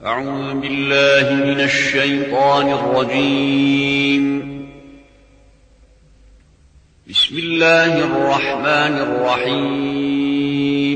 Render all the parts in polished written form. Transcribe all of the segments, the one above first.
أعوذ بالله من الشيطان الرجيم. بسم الله الرحمن الرحيم.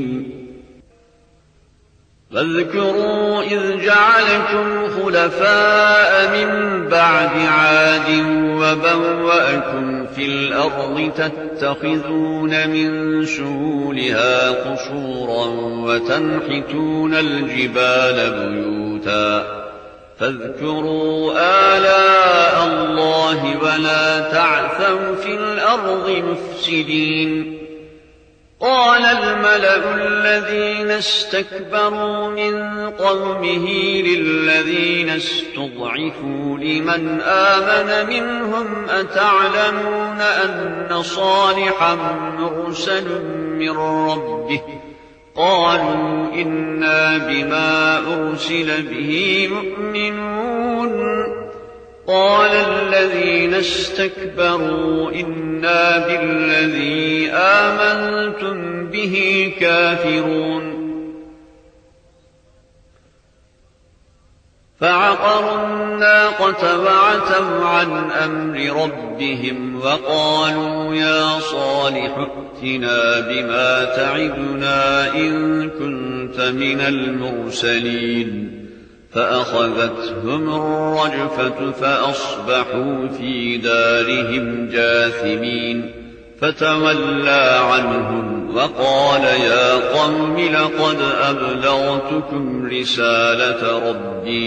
واذكروا إذ جعلكم خلفاء من بعد عاد وبوأكم في الأرض تتخذون من سهولها قصورا وتنحتون الجبال بيوتا فاذكروا آلاء الله ولا تعثوا في الأرض مفسدين. قال الملأ الذين استكبروا من قومه للذين استضعفوا لمن آمن منهم أتعلمون أن صالحا مرسل من ربه قالوا إنا بما أرسل به مؤمنون. قال الذين استكبروا إنا بالذي آمنتم به كافرون. فعقروا الناقة وعتوا عن أمر ربهم وقالوا يا صالح ائتنا بما تعدنا إن كنت من المرسلين. فأخذتهم الرجفة فأصبحوا في دارهم جاثمين. فتولى عنهم وقال يا قوم لقد أبلغتكم رسالة ربي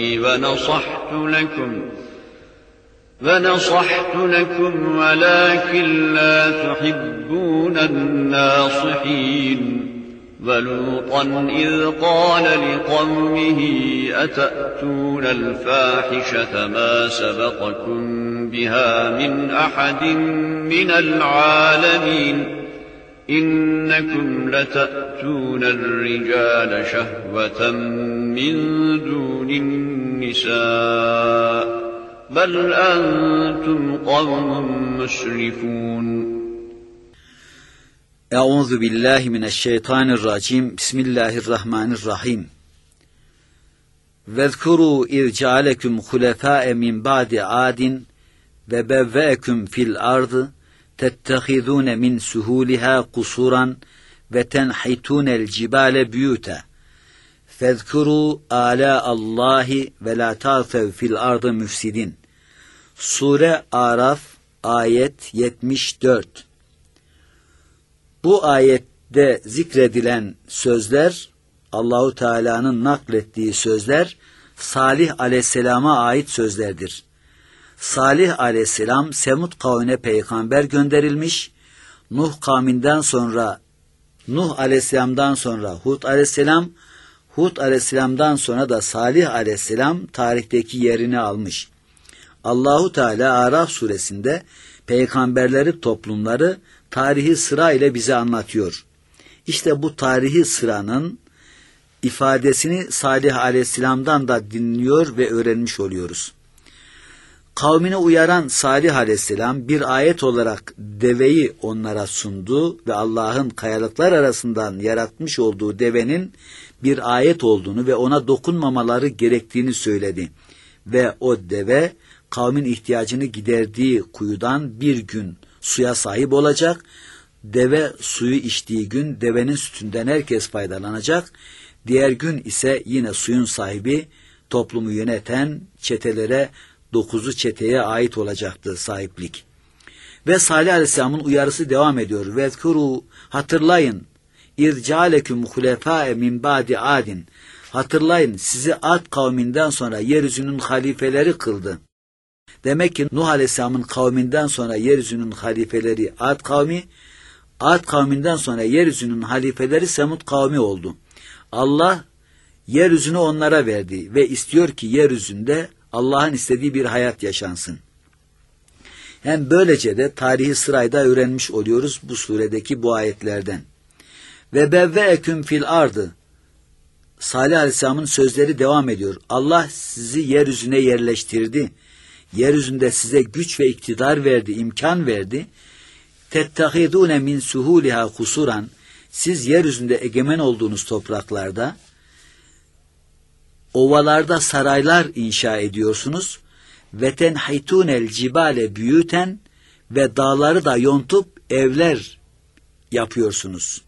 ونصحت لكم ولكن لا تحبون الناصحين. ولوطا إذ قال لقومه أتأتون الفاحشة ما سبقكم بها من أحد من العالمين. إنكم لتأتون الرجال شهوة من دون النساء بل أنتم قوم مسرفون. Euzu billahi mineşşeytanirracim. Bismillahirrahmanirrahim. Vezkuru iz cealekum hulefâe min ba'di adin ve bevve'ekum fil ardı tettehizûne min suhûlihâ kusuran ve tenhitûnel cibâle büyûte. Fezkuru âlâ'allâhi ve lâ ta'sev fil ardı müfsidin. Sure Araf ayet 74. Bu ayette zikredilen sözler, Allahu Teala'nın naklettiği sözler, Salih Aleyhisselam'a ait sözlerdir. Salih Aleyhisselam, Semud kavmine peygamber gönderilmiş, Nuh Aleyhisselam'dan sonra Hud Aleyhisselam, Hud Aleyhisselam'dan sonra da Salih Aleyhisselam tarihteki yerini almış. Allahu Teala Araf suresinde peygamberleri, toplumları tarihi sıra ile bize anlatıyor. İşte bu tarihi sıranın ifadesini Salih Aleyhisselam'dan da dinliyor ve öğrenmiş oluyoruz. Kavmine uyaran Salih Aleyhisselam bir ayet olarak deveyi onlara sundu ve Allah'ın kayalıklar arasından yaratmış olduğu devenin bir ayet olduğunu ve ona dokunmamaları gerektiğini söyledi. Ve o deve kavmin ihtiyacını giderdiği kuyudan bir gün suya sahip olacak. Deve suyu içtiği gün devenin sütünden herkes faydalanacak. Diğer gün ise yine suyun sahibi, toplumu yöneten çetelere, 9'u çeteye ait olacaktı sahiplik. Ve Salih Aleyhisselam'ın uyarısı devam ediyor. Vezkuru, hatırlayın. İrcaleküm hulefâe min ba'di adin. Hatırlayın, sizi Ad kavminden sonra yeryüzünün halifeleri kıldı. Demek ki Nuh Aleyhisselam'ın kavminden sonra yeryüzünün halifeleri Ad kavmi, Ad kavminden sonra yeryüzünün halifeleri Semud kavmi oldu. Allah yeryüzünü onlara verdi ve istiyor ki yeryüzünde Allah'ın istediği bir hayat yaşansın. Hem böylece de tarihi sırayda öğrenmiş oluyoruz bu suredeki bu ayetlerden. Ve bevve'eküm fil ardı. Salih Aleyhisselam'ın sözleri devam ediyor. Allah sizi yeryüzüne yerleştirdi. Yeryüzünde size güç ve iktidar verdi, imkan verdi. Tettehidûne min suhûliha kusuran. Siz yeryüzünde egemen olduğunuz topraklarda ovalarda saraylar inşa ediyorsunuz. Ve tenhitunel cibale büyüten ve dağları da yontup evler yapıyorsunuz.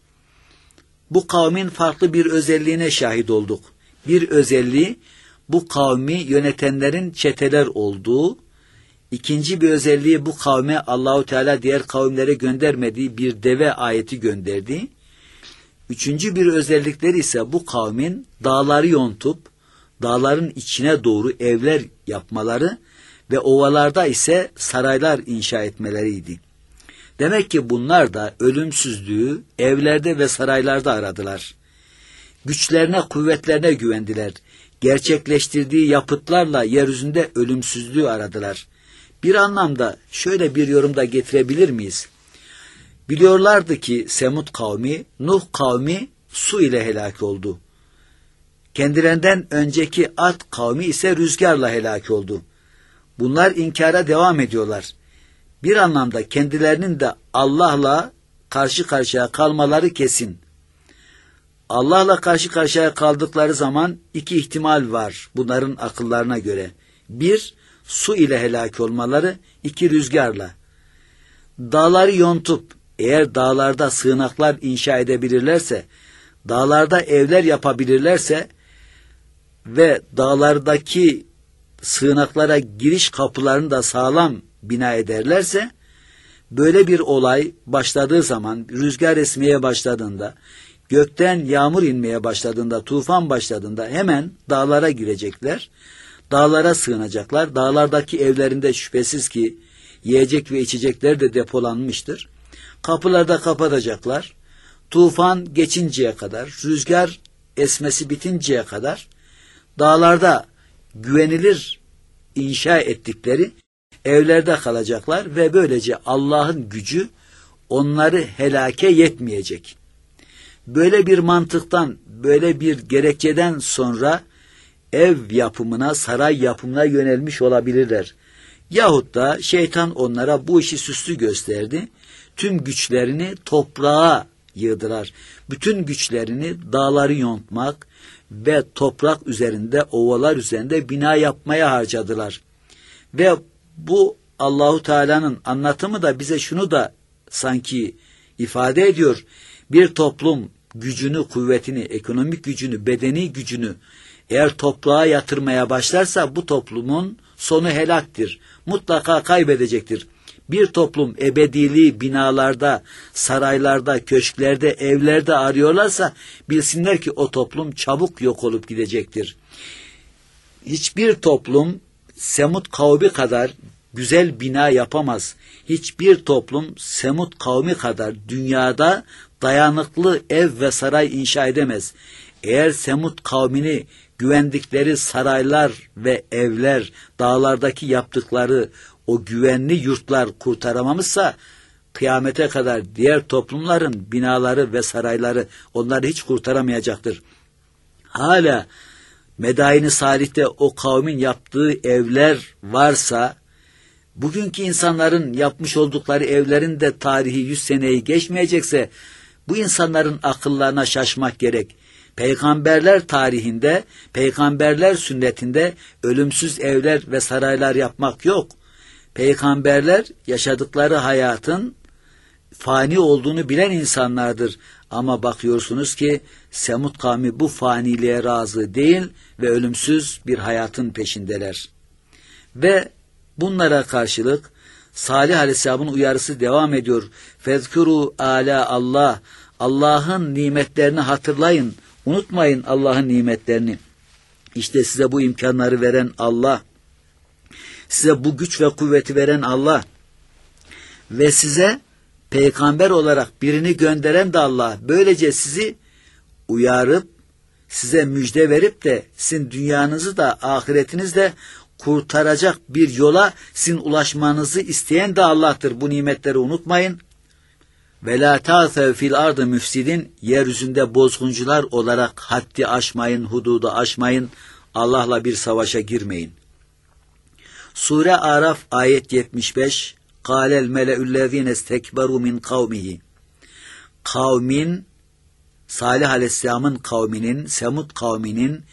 Bu kavmin farklı bir özelliğine şahit olduk. Bir özelliği bu kavmi yönetenlerin çeteler olduğu, ikinci bir özelliği bu kavme Allahu Teala diğer kavimlere göndermediği bir deve ayeti gönderdi. Üçüncü bir özellikleri ise bu kavmin dağları yontup dağların içine doğru evler yapmaları ve ovalarda ise saraylar inşa etmeleriydi. Demek ki bunlar da ölümsüzlüğü evlerde ve saraylarda aradılar. Güçlerine, kuvvetlerine güvendiler. Gerçekleştirdiği yapıtlarla yeryüzünde ölümsüzlüğü aradılar. Bir anlamda şöyle bir yorumda getirebilir miyiz? Biliyorlardı ki Semud kavmi, Nuh kavmi su ile helak oldu. Kendilerinden önceki Ad kavmi ise rüzgarla helak oldu. Bunlar inkara devam ediyorlar. Bir anlamda kendilerinin de Allah'la karşı karşıya kalmaları kesin. Allah'la karşı karşıya kaldıkları zaman iki ihtimal var bunların akıllarına göre. Bir, su ile helak olmaları, iki rüzgarla. Dağları yontup eğer dağlarda sığınaklar inşa edebilirlerse, dağlarda evler yapabilirlerse ve dağlardaki sığınaklara giriş kapılarını da sağlam bina ederlerse, böyle bir olay başladığı zaman, rüzgar esmeye başladığında, gökten yağmur inmeye başladığında, tufan başladığında hemen dağlara girecekler, dağlara sığınacaklar. Dağlardaki evlerinde şüphesiz ki yiyecek ve içecekler de depolanmıştır. Kapıları da kapatacaklar. Tufan geçinceye kadar, rüzgar esmesi bitinceye kadar dağlarda güvenilir inşa ettikleri evlerde kalacaklar ve böylece Allah'ın gücü onları helake yetmeyecek. Böyle bir mantıktan, böyle bir gerekçeden sonra ev yapımına, saray yapımına yönelmiş olabilirler. Yahut da şeytan onlara bu işi süslü gösterdi. Tüm güçlerini toprağa yığdılar. Bütün güçlerini dağları yontmak ve toprak üzerinde, ovalar üzerinde bina yapmaya harcadılar. Ve bu Allahu Teala'nın anlatımı da bize şunu da sanki ifade ediyor. Bir toplum gücünü, kuvvetini, ekonomik gücünü, bedeni gücünü eğer toprağa yatırmaya başlarsa bu toplumun sonu helaktir. Mutlaka kaybedecektir. Bir toplum ebediliği binalarda, saraylarda, köşklerde, evlerde arıyorlarsa bilsinler ki o toplum çabuk yok olup gidecektir. Hiçbir toplum Semud kavmi kadar güzel bina yapamaz. Hiçbir toplum Semud kavmi kadar dünyada dayanıklı ev ve saray inşa edemez. Eğer Semud kavmini güvendikleri saraylar ve evler, dağlardaki yaptıkları o güvenli yurtlar kurtaramamışsa, kıyamete kadar diğer toplumların binaları ve sarayları onları hiç kurtaramayacaktır. Hala Medain-i Salih'te o kavmin yaptığı evler varsa, bugünkü insanların yapmış oldukları evlerin de tarihi 100 seneyi geçmeyecekse, bu insanların akıllarına şaşmak gerek. Peygamberler tarihinde, peygamberler sünnetinde ölümsüz evler ve saraylar yapmak yok. Peygamberler yaşadıkları hayatın fani olduğunu bilen insanlardır. Ama bakıyorsunuz ki Semud kavmi bu faniliğe razı değil ve ölümsüz bir hayatın peşindeler. Ve bunlara karşılık Salih Aleyhisselam'ın uyarısı devam ediyor. Fezkuru ala Allah, Allah'ın nimetlerini hatırlayın, unutmayın Allah'ın nimetlerini. İşte size bu imkanları veren Allah, size bu güç ve kuvveti veren Allah ve size peygamber olarak birini gönderen de Allah. Böylece sizi uyarıp, size müjde verip de sizin dünyanızı da ahiretinizi de kurtaracak bir yola sizin ulaşmanızı isteyen de Allah'tır. Bu nimetleri unutmayın. Ve la ta'sev fil ardı müfsidin, yeryüzünde bozguncular olarak haddi aşmayın, hududu aşmayın, Allah'la bir savaşa girmeyin. Sure Araf ayet 75. Kâlel mele'üllezîne istekberu min kavmihi. Kavmin, Salih Aleyhisselam'ın kavminin, Semud kavminin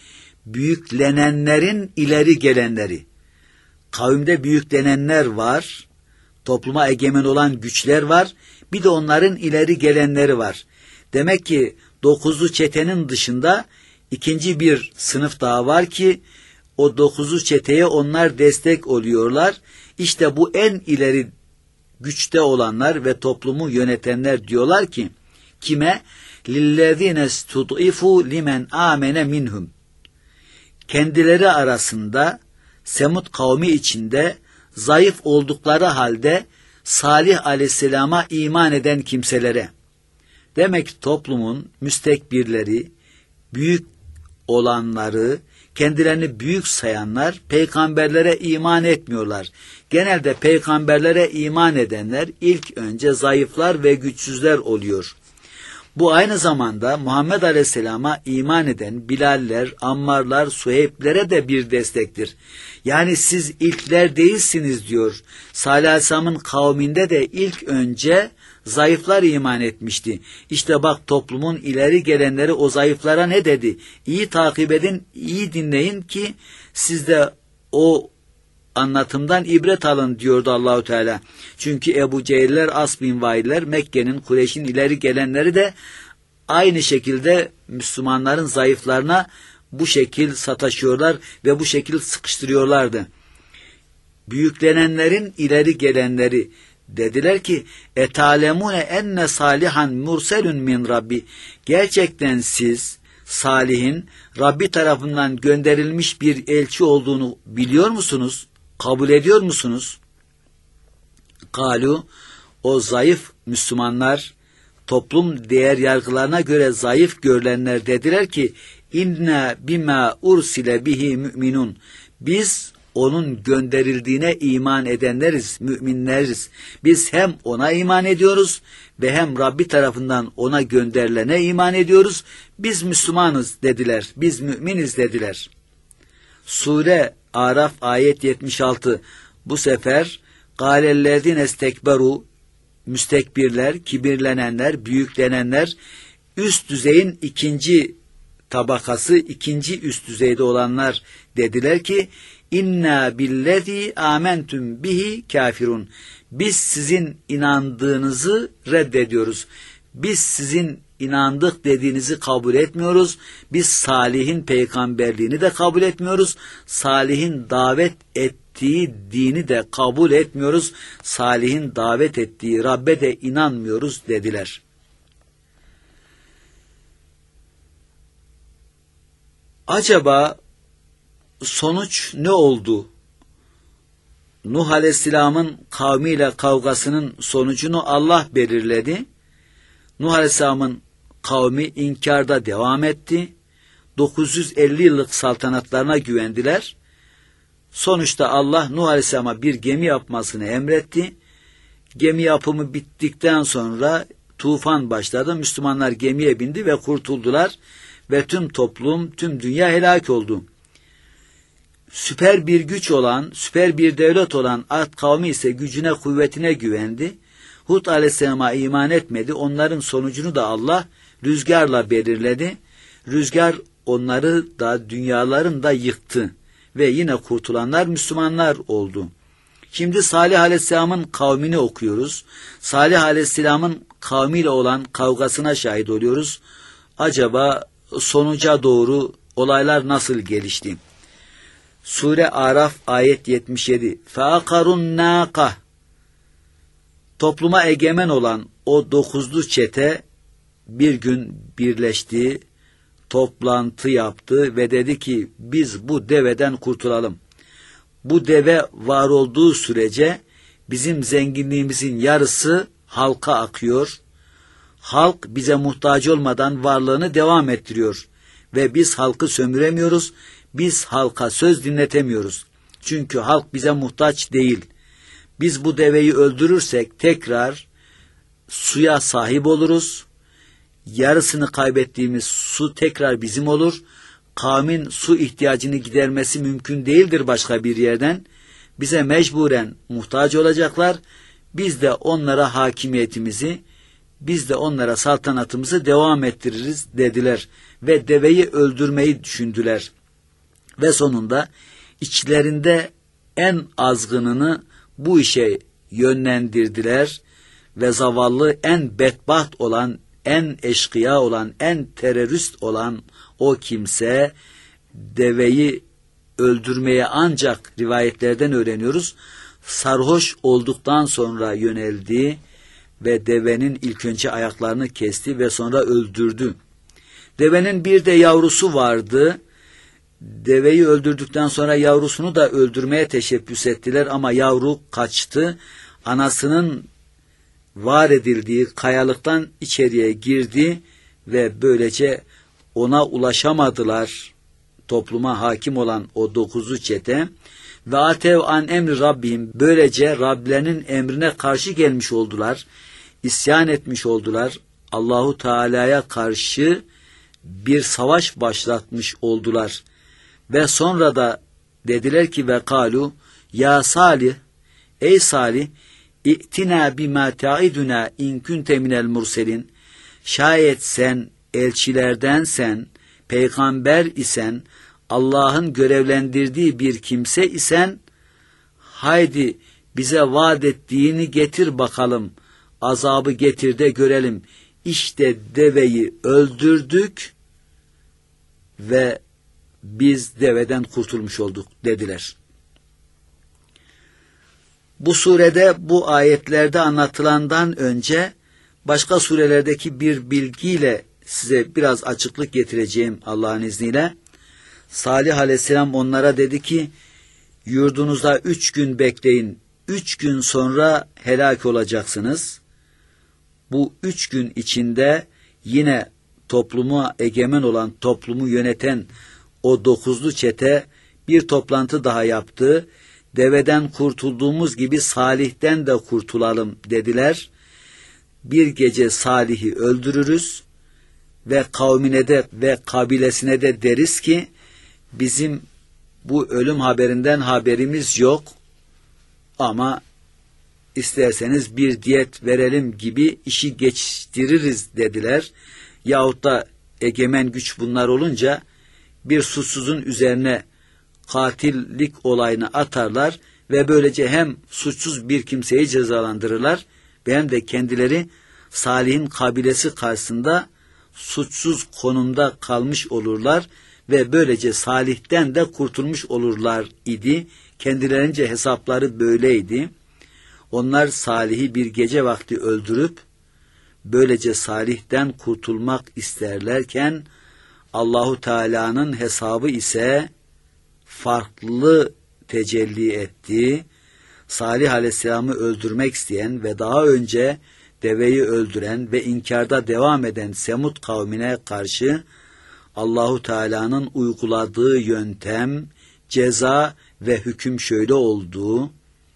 büyüklenenlerin ileri gelenleri. Kavimde büyüklenenler var, topluma egemen olan güçler var, bir de onların ileri gelenleri var. Demek ki 9'lu çetenin dışında ikinci bir sınıf daha var ki o 9'lu çeteye onlar destek oluyorlar. İşte bu en ileri güçte olanlar ve toplumu yönetenler diyorlar ki kime? لِلَّذِينَ اسْتُضْعِفُوا لِمَنْ آمَنَ minhum. Kendileri arasında Semud kavmi içinde zayıf oldukları halde Salih aleyhisselama iman eden kimselere. Demek ki toplumun müstekbirleri, büyük olanları, kendilerini büyük sayanlar peygamberlere iman etmiyorlar. Genelde peygamberlere iman edenler ilk önce zayıflar ve güçsüzler oluyor. Bu aynı zamanda Muhammed Aleyhisselam'a iman eden Bilaller, Ammarlar, Suheyblere de bir destektir. Yani siz ilkler değilsiniz diyor. Salih Aleyhisselam'ın kavminde de ilk önce zayıflar iman etmişti. İşte bak toplumun ileri gelenleri o zayıflara ne dedi? İyi takip edin, iyi dinleyin ki siz de o anlatımdan ibret alın diyordu Allahu Teala. Çünkü Ebu Cehiller, As bin Vailler, Mekke'nin, Kureyş'in ileri gelenleri de aynı şekilde Müslümanların zayıflarına bu şekil sataşıyorlar ve bu şekil sıkıştırıyorlardı. Büyüklenenlerin ileri gelenleri dediler ki etalemune enne salihan murselun min rabbi. Gerçekten siz Salih'in Rabbi tarafından gönderilmiş bir elçi olduğunu biliyor musunuz? Kabul ediyor musunuz? Kalu, o zayıf Müslümanlar, toplum değer yargılarına göre zayıf görülenler dediler ki inna bima ursile bihi müminun. Biz onun gönderildiğine iman edenleriz, müminleriz. Biz hem ona iman ediyoruz ve hem Rabbi tarafından ona gönderilene iman ediyoruz. Biz Müslümanız dediler, biz müminiz dediler. Sure Araf ayet 76. Bu sefer قَالَ estekberu, müstekbirler, kibirlenenler, büyüklenenler, üst düzeyin ikinci tabakası, ikinci üst düzeyde olanlar dediler ki inna billezî âmentüm bihi kafirun. Biz sizin inandığınızı reddediyoruz. Biz sizin inandık dediğinizi kabul etmiyoruz. Biz Salih'in peygamberliğini de kabul etmiyoruz. Salih'in davet ettiği dini de kabul etmiyoruz. Salih'in davet ettiği Rabbe de inanmıyoruz dediler. Acaba sonuç ne oldu? Nuh Aleyhisselam'ın kavmiyle kavgasının sonucunu Allah belirledi. Nuh Aleyhisselam'ın kavmi inkarda devam etti. 950 yıllık saltanatlarına güvendiler. Sonuçta Allah Nuh Aleyhisselam'a bir gemi yapmasını emretti. Gemi yapımı bittikten sonra tufan başladı. Müslümanlar gemiye bindi ve kurtuldular. Ve tüm toplum, tüm dünya helak oldu. Süper bir güç olan, süper bir devlet olan Ad kavmi ise gücüne, kuvvetine güvendi. Hud Aleyhisselam'a iman etmedi. Onların sonucunu da Allah rüzgarla belirledi. Rüzgar onları da dünyalarını da yıktı. Ve yine kurtulanlar Müslümanlar oldu. Şimdi Salih Aleyhisselam'ın kavmini okuyoruz. Salih Aleyhisselam'ın kavmiyle olan kavgasına şahit oluyoruz. Acaba sonuca doğru olaylar nasıl gelişti? Sure Araf ayet 77. فَاَقَرُنْ نَاقَةً. Topluma egemen olan o 9'lu çete bir gün birleşti, toplantı yaptı ve dedi ki biz bu deveden kurtulalım. Bu deve var olduğu sürece bizim zenginliğimizin yarısı halka akıyor. Halk bize muhtaç olmadan varlığını devam ettiriyor ve biz halkı sömüremiyoruz, biz halka söz dinletemiyoruz. Çünkü halk bize muhtaç değil. Biz bu deveyi öldürürsek tekrar suya sahip oluruz. Yarısını kaybettiğimiz su tekrar bizim olur. Kavmin su ihtiyacını gidermesi mümkün değildir başka bir yerden. Bize mecburen muhtaç olacaklar. Biz de onlara hakimiyetimizi, biz de onlara saltanatımızı devam ettiririz dediler ve deveyi öldürmeyi düşündüler. Ve sonunda içlerinde en azgınını bu işe yönlendirdiler ve zavallı, en bedbaht olan, en eşkıya olan, en terörist olan o kimse deveyi öldürmeye ancak rivayetlerden öğreniyoruz, sarhoş olduktan sonra yöneldi ve devenin ilk önce ayaklarını kesti ve sonra öldürdü. Devenin bir de yavrusu vardı. Deveyi öldürdükten sonra yavrusunu da öldürmeye teşebbüs ettiler ama yavru kaçtı. Anasının var edildiği kayalıktan içeriye girdi ve böylece ona ulaşamadılar. Topluma hakim olan o 9'lu çete ve atev an emri Rabbim, böylece Rablerinin emrine karşı gelmiş oldular, isyan etmiş oldular, Allahu Teala'ya karşı bir savaş başlatmış oldular ve sonra da dediler ki ve kalu ya Salih, ey Salih, İ'tina bima ta'iduna in kunte minel murselin, şayet sen elçilerdensen, peygamber isen, Allah'ın görevlendirdiği bir kimse isen, haydi bize vaat ettiğini getir bakalım, azabı getir de görelim. İşte deveyi öldürdük ve biz deveden kurtulmuş olduk dediler. Bu surede, bu ayetlerde anlatılandan önce başka surelerdeki bir bilgiyle size biraz açıklık getireceğim Allah'ın izniyle. Salih Aleyhisselam onlara dedi ki, yurdunuzda 3 gün bekleyin, 3 gün sonra helak olacaksınız. Bu 3 gün içinde yine topluma egemen olan, toplumu yöneten o 9'lu çete bir toplantı daha yaptı. Deveden kurtulduğumuz gibi Salih'ten de kurtulalım dediler. Bir gece Salih'i öldürürüz ve kavmine de ve kabilesine de deriz ki bizim bu ölüm haberinden haberimiz yok ama isterseniz bir diyet verelim gibi işi geçtiririz dediler. Yahut da egemen güç bunlar olunca bir suçsuzun üzerine katillik olayını atarlar ve böylece hem suçsuz bir kimseyi cezalandırırlar ve hem de kendileri Salih'in kabilesi karşısında suçsuz konumda kalmış olurlar ve böylece Salih'ten de kurtulmuş olurlar idi. Kendilerince hesapları böyleydi. Onlar Salih'i bir gece vakti öldürüp böylece Salih'ten kurtulmak isterlerken Allahu Teala'nın hesabı ise farklı tecelli etti. Salih Aleyhisselam'ı öldürmek isteyen ve daha önce deveyi öldüren ve inkarda devam eden Semud kavmine karşı Allahu Teala'nın uyguladığı yöntem, ceza ve hüküm şöyle oldu.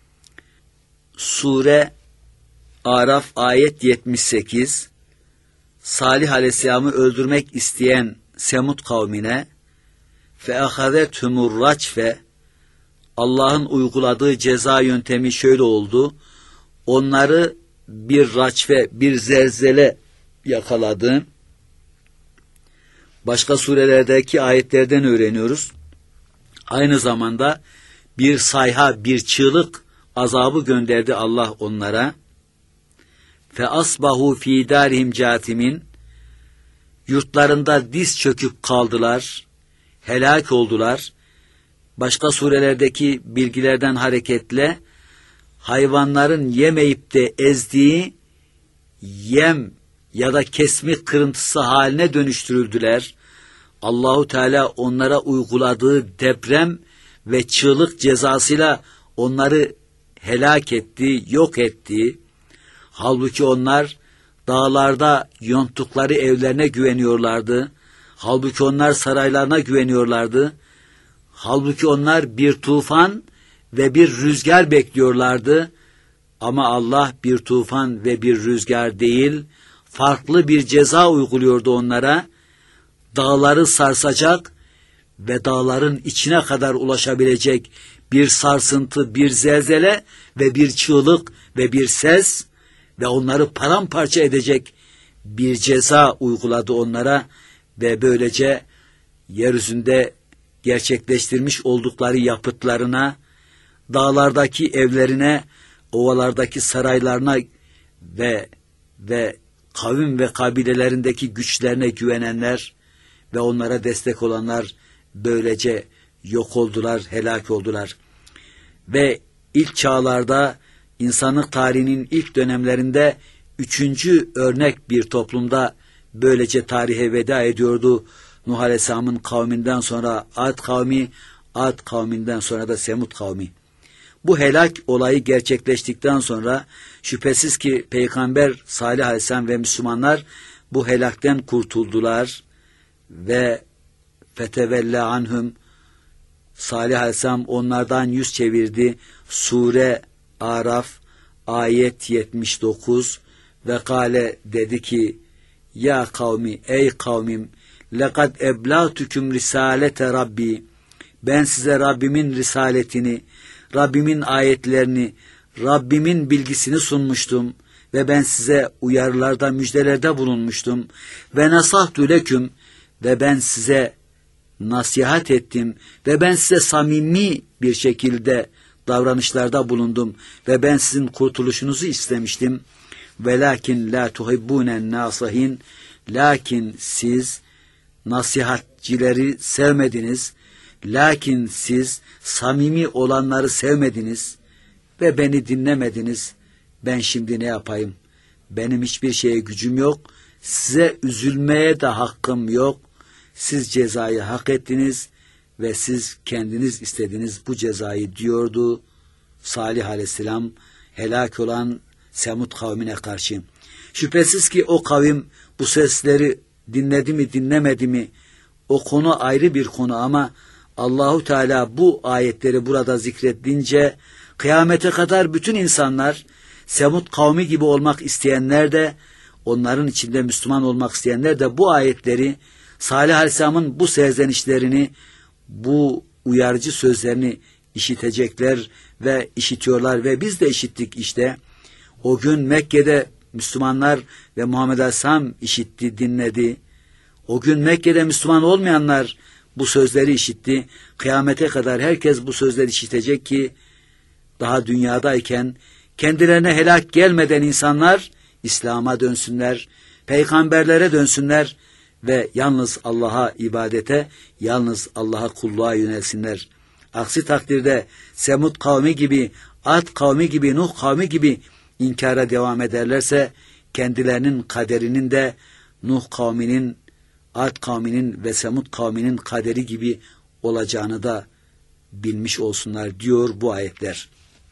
Sure Araf ayet 78, Salih Aleyhisselam'ı öldürmek isteyen Semud kavmine فَاَخَذَتْهُمُ الرَّجْفَ, Allah'ın uyguladığı ceza yöntemi şöyle oldu. Onları bir raçfe, bir zelzele yakaladı. Başka surelerdeki ayetlerden öğreniyoruz. Aynı zamanda bir sayha, bir çığlık azabı gönderdi Allah onlara. فَأَصْبَهُ ف۪ي دَارِهِمْ جَاثِمِينَ, yurtlarında diz çöküp kaldılar, helak oldular. Başka surelerdeki bilgilerden hareketle hayvanların yemeyip de ezdiği yem ya da kesmik kırıntısı haline dönüştürüldüler. Allahu Teala onlara uyguladığı deprem ve çığlık cezasıyla onları helak etti, yok etti. Halbuki onlar dağlarda yonttukları evlerine güveniyorlardı. Halbuki onlar saraylarına güveniyorlardı. Halbuki onlar bir tufan ve bir rüzgar bekliyorlardı. Ama Allah bir tufan ve bir rüzgar değil, farklı bir ceza uyguluyordu onlara. Dağları sarsacak ve dağların içine kadar ulaşabilecek bir sarsıntı, bir zelzele ve bir çığlık ve bir ses ve onları paramparça edecek bir ceza uyguladı onlara ve böylece yeryüzünde gerçekleştirmiş oldukları yapıtlarına, dağlardaki evlerine, ovalardaki saraylarına ve kavim ve kabilelerindeki güçlerine güvenenler ve onlara destek olanlar böylece yok oldular, helak oldular. Ve ilk çağlarda, insanlık tarihinin ilk dönemlerinde 3. örnek bir toplumda böylece tarihe veda ediyordu. Nuh Aleyhisselam'ın kavminden sonra Ad kavmi, Ad kavminden sonra da Semud kavmi. Bu helak olayı gerçekleştikten sonra şüphesiz ki Peygamber Salih Aleyhisselam ve Müslümanlar bu helakten kurtuldular ve fetevelle anhum, Salih Aleyhisselam onlardan yüz çevirdi. Sure Araf ayet 79 ve kâle dedi ki, ya kavmi, ey kavmim, lekad eblâtüküm risâlete Rabbi, ben size Rabbimin risaletini, Rabbimin ayetlerini, Rabbimin bilgisini sunmuştum ve ben size uyarılarda, müjdelerde bulunmuştum. Ve nasahtu leküm, ve ben size nasihat ettim ve ben size samimi bir şekilde davranışlarda bulundum ve ben sizin kurtuluşunuzu istemiştim. Velakin la tuhibbunen nasihin, lakin siz nasihatçileri sevmediniz, lakin siz samimi olanları sevmediniz ve beni dinlemediniz. Ben şimdi ne yapayım? Benim hiçbir şeye gücüm yok, size üzülmeye de hakkım yok. Siz cezayı hak ettiniz ve siz kendiniz istediniz bu cezayı diyordu Salih Aleyhisselam helak olan Semud kavmine karşı. Şüphesiz ki o kavim bu sesleri dinledi mi dinlemedi mi o konu ayrı bir konu ama Allahu Teala bu ayetleri burada zikrettiğince kıyamete kadar bütün insanlar Semud kavmi gibi olmak isteyenler de onların içinde Müslüman olmak isteyenler de bu ayetleri Salih Aleyhisselam'ın bu serzenişlerini, bu uyarıcı sözlerini işitecekler ve işitiyorlar ve biz de işittik işte. O gün Mekke'de Müslümanlar ve Muhammed Aleyhisselam işitti, dinledi. O gün Mekke'de Müslüman olmayanlar bu sözleri işitti. Kıyamete kadar herkes bu sözleri işitecek ki daha dünyadayken kendilerine helak gelmeden insanlar İslam'a dönsünler, peygamberlere dönsünler ve yalnız Allah'a ibadete, yalnız Allah'a kulluğa yönelsinler. Aksi takdirde Semud kavmi gibi, Ad kavmi gibi, Nuh kavmi gibi inkara devam ederlerse kendilerinin kaderinin de Nuh kavminin, Ad kavminin ve Semud kavminin kaderi gibi olacağını da bilmiş olsunlar diyor bu ayetler.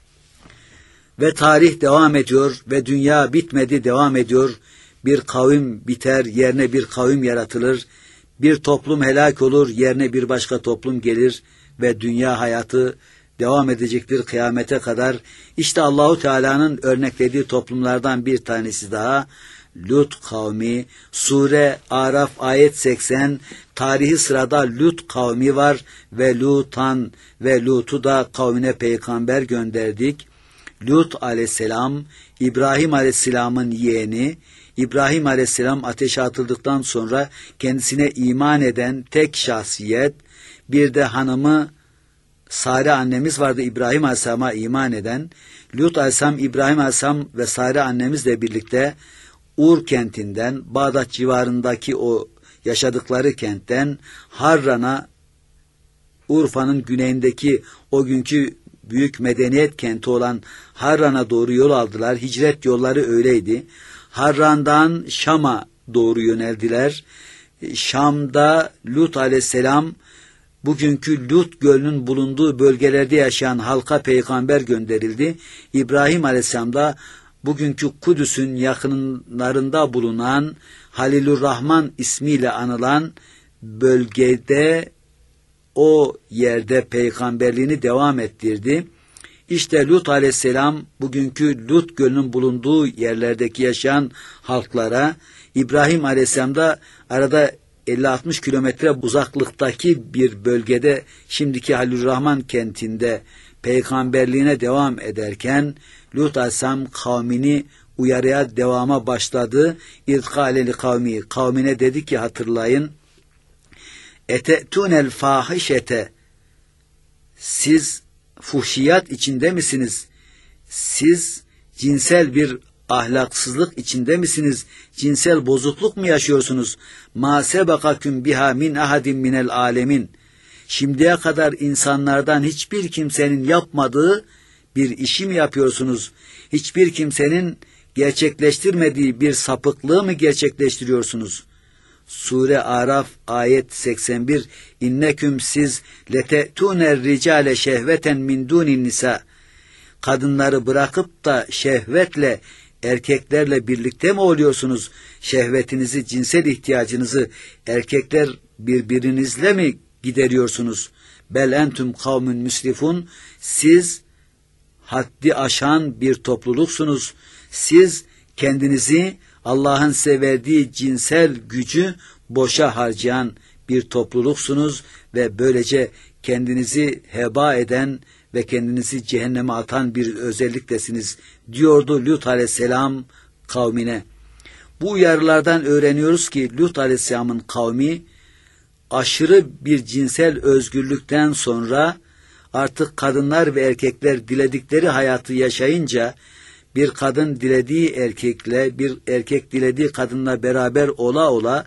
Ve tarih devam ediyor ve dünya bitmedi, devam ediyor. Bir kavim biter, yerine bir kavim yaratılır. Bir toplum helak olur, yerine bir başka toplum gelir ve dünya hayatı devam edecektir kıyamete kadar. İşte Allahu Teala'nın örneklediği toplumlardan bir tanesi daha Lut kavmi. Sure Araf ayet 80, tarihi sırada Lut kavmi var ve Lutan ve Lut'u da kavmine peygamber gönderdik. Lut aleyhisselam İbrahim aleyhisselamın yeğeni. İbrahim aleyhisselam ateşe atıldıktan sonra kendisine iman eden tek şahsiyet. Bir de hanımı Sare annemiz vardı İbrahim aleyhisselama iman eden. Lut aleyhisselam İbrahim aleyhisselam ve Sare annemizle birlikte Ur kentinden, Bağdat civarındaki o yaşadıkları kentten Harran'a, Urfa'nın güneyindeki o günkü büyük medeniyet kenti olan Harran'a doğru yol aldılar. Hicret yolları öyleydi. Harran'dan Şam'a doğru yöneldiler. Şam'da Lut aleyhisselam bugünkü Lut Gölü'nün bulunduğu bölgelerde yaşayan halka peygamber gönderildi. İbrahim aleyhisselam da bugünkü Kudüs'ün yakınlarında bulunan Halilurrahman ismiyle anılan bölgede o yerde peygamberliğini devam ettirdi. İşte Lut aleyhisselam bugünkü Lut Gölü'nün bulunduğu yerlerdeki yaşayan halklara, İbrahim aleyhisselam da arada 50-60 kilometre uzaklıktaki bir bölgede şimdiki Halilurrahman kentinde peygamberliğine devam ederken Lut aleyhisselam kavmini uyarıya devama başladı. İzkâleli kavmi, kavmine dedi ki hatırlayın, Ete'tunel fahişete, siz fuhşiyat içinde misiniz? Siz cinsel bir ahlaksızlık içinde misiniz? Cinsel bozukluk mu yaşıyorsunuz? Ma sebakaküm biha min ahadin minel alemin. Şimdiye kadar insanlardan hiçbir kimsenin yapmadığı bir işi mi yapıyorsunuz? Hiçbir kimsenin gerçekleştirmediği bir sapıklığı mı gerçekleştiriyorsunuz? Sure Araf ayet 81. İnneküm siz lete'tuner ricale şehveten min dunin nisa. Kadınları bırakıp da şehvetle erkeklerle birlikte mi oluyorsunuz? Şehvetinizi, cinsel ihtiyacınızı erkekler birbirinizle mi gideriyorsunuz? Bel entüm kavmün müsrifun. Siz haddi aşan bir topluluksunuz. Siz kendinizi Allah'ın size verdiği cinsel gücü boşa harcayan bir topluluksunuz ve böylece kendinizi heba eden ve kendinizi cehenneme atan bir özelliktesiniz diyordu Lut aleyhisselam kavmine. Bu uyarılardan öğreniyoruz ki Lut aleyhisselamın kavmi aşırı bir cinsel özgürlükten sonra artık kadınlar ve erkekler diledikleri hayatı yaşayınca bir kadın dilediği erkekle, bir erkek dilediği kadınla beraber ola ola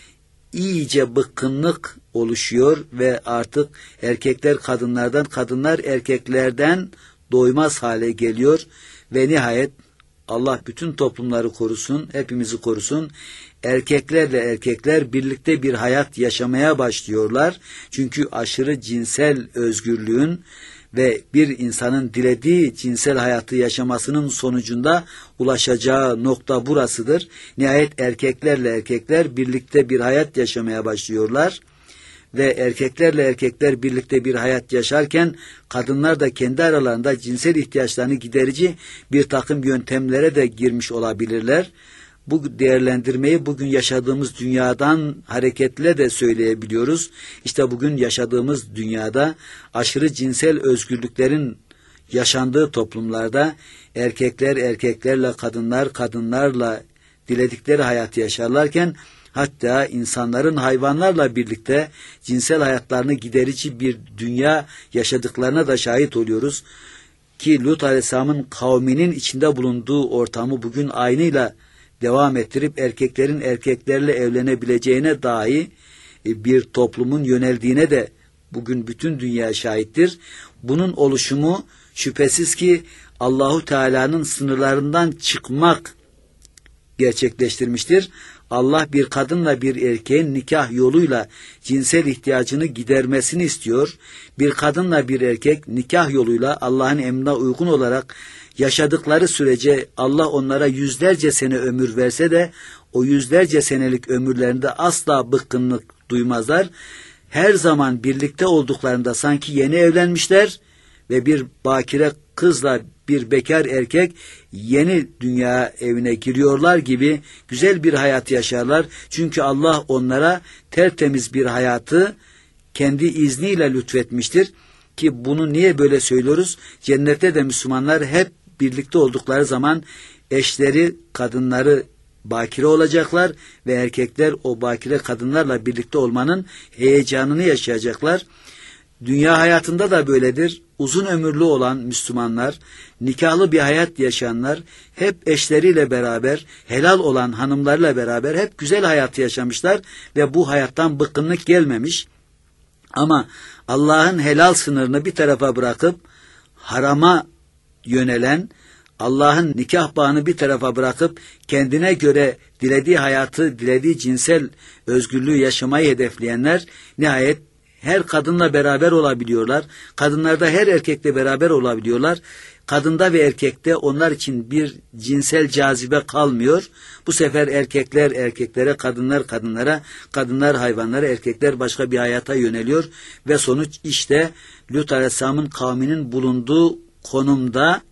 iyice bıkkınlık oluşuyor ve artık erkekler kadınlardan, kadınlar erkeklerden doymaz hale geliyor ve nihayet Allah bütün toplumları korusun, hepimizi korusun. Erkeklerle erkekler birlikte bir hayat yaşamaya başlıyorlar. Çünkü aşırı cinsel özgürlüğün ve bir insanın dilediği cinsel hayatı yaşamasının sonucunda ulaşacağı nokta burasıdır. Nihayet erkeklerle erkekler birlikte bir hayat yaşamaya başlıyorlar. Ve erkeklerle erkekler birlikte bir hayat yaşarken kadınlar da kendi aralarında cinsel ihtiyaçlarını giderici bir takım yöntemlere de girmiş olabilirler. Bu değerlendirmeyi bugün yaşadığımız dünyadan hareketle de söyleyebiliyoruz. İşte bugün yaşadığımız dünyada aşırı cinsel özgürlüklerin yaşandığı toplumlarda erkekler erkeklerle, kadınlar kadınlarla diledikleri hayatı yaşarlarken hatta insanların hayvanlarla birlikte cinsel hayatlarını giderici bir dünya yaşadıklarına da şahit oluyoruz. Ki Lut Aleyhisselam'ın kavminin içinde bulunduğu ortamı bugün aynıyla devam ettirip erkeklerin erkeklerle evlenebileceğine dahi bir toplumun yöneldiğine de bugün bütün dünya şahittir. Bunun oluşumu şüphesiz ki Allahu Teala'nın sınırlarından çıkmak gerçekleştirmiştir. Allah bir kadınla bir erkeğin nikah yoluyla cinsel ihtiyacını gidermesini istiyor. Bir kadınla bir erkek nikah yoluyla Allah'ın emrine uygun olarak yaşadıkları sürece Allah onlara yüzlerce sene ömür verse de o yüzlerce senelik ömürlerinde asla bıkkınlık duymazlar. Her zaman birlikte olduklarında sanki yeni evlenmişler ve bir bakire kızla bir bekar erkek yeni dünya evine giriyorlar gibi güzel bir hayat yaşarlar. Çünkü Allah onlara tertemiz bir hayatı kendi izniyle lütfetmiştir. Ki bunu niye böyle söylüyoruz? Cennette de Müslümanlar hep birlikte oldukları zaman eşleri, kadınları bakire olacaklar ve erkekler o bakire kadınlarla birlikte olmanın heyecanını yaşayacaklar. Dünya hayatında da böyledir. Uzun ömürlü olan Müslümanlar, nikahlı bir hayat yaşayanlar hep eşleriyle beraber, helal olan hanımlarıyla beraber hep güzel hayatı yaşamışlar ve bu hayattan bıkkınlık gelmemiş. Ama Allah'ın helal sınırını bir tarafa bırakıp harama yönelen, Allah'ın nikah bağını bir tarafa bırakıp kendine göre dilediği hayatı, dilediği cinsel özgürlüğü yaşamayı hedefleyenler nihayet her kadınla beraber olabiliyorlar. Kadınlarda her erkekle beraber olabiliyorlar. Kadında ve erkekte onlar için bir cinsel cazibe kalmıyor. Bu sefer erkekler erkeklere, kadınlar kadınlara, kadınlar hayvanlara, erkekler başka bir hayata yöneliyor. Ve sonuç işte Lut Aleyhisselam'ın kavminin bulunduğu konumda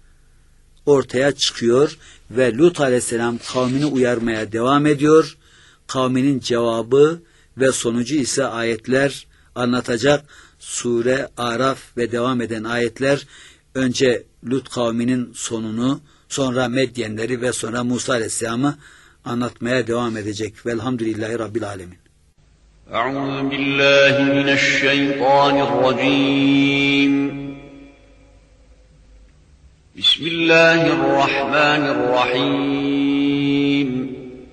ortaya çıkıyor. Ve Lut Aleyhisselam kavmini uyarmaya devam ediyor. Kavminin cevabı ve sonucu ise ayetler anlatacak. Sure Araf ve devam eden ayetler önce Lut kavminin sonunu, sonra Medyenleri ve sonra Musa Aleyhisselam'ı anlatmaya devam edecek. Velhamdülillahi Rabbil Alemin. أعوذ بالله من الشيطان الرجيم. بسم الله الرحمن الرحيم.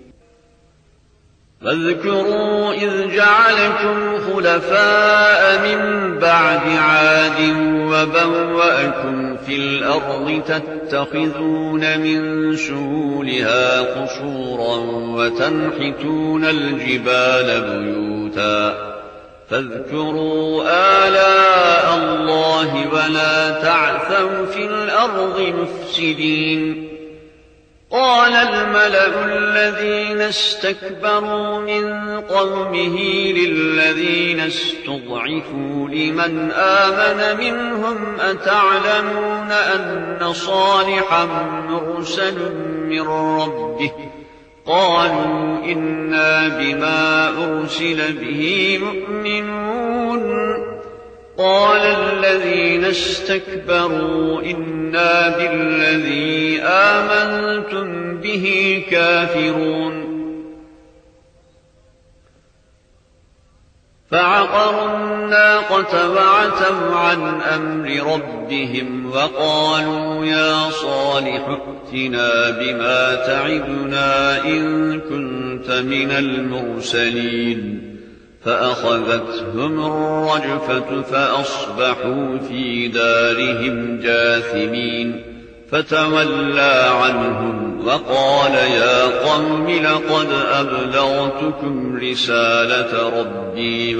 فاذكروا إذ جعلكم خلفاء من بعد عاد وبوأكم في الأرض تتخذون من سهولها قصورا وتنحتون الجبال بيوتا فاذكروا آلاء الله ولا تعثوا في الأرض مفسدين. قال الملأ الذين استكبروا من قومه للذين استضعفوا لمن آمن منهم أتعلمون أن صالحا مرسل من ربه قالوا إنا بما أرسل به مؤمنون. قال الذين استكبروا إنا بالذي آمنتم به كافرون. فعقروا الناقة وعتوا عن أمر ربهم وقالوا يا صالح ائتنا بما تعدنا إن كنت من المرسلين. فأخذتهم الرجفة فأصبحوا في دارهم جاثمين. فتولى عنهم وقال يا قوم لقد أبلغتكم رسالة ربي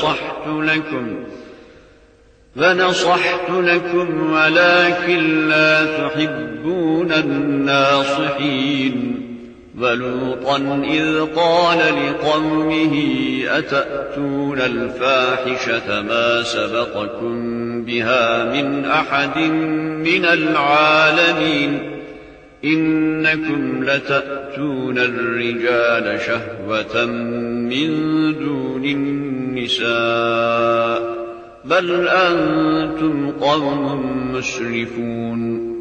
ونصحت لكم ولكن لا تحبون الناصحين. ولوطا إذ قال لقومه أتأتون الفاحشة ما سبقكم بها من أحد من العالمين إنكم لتأتون الرجال شهوة من دون النساء بل أنتم قوم مسرفون.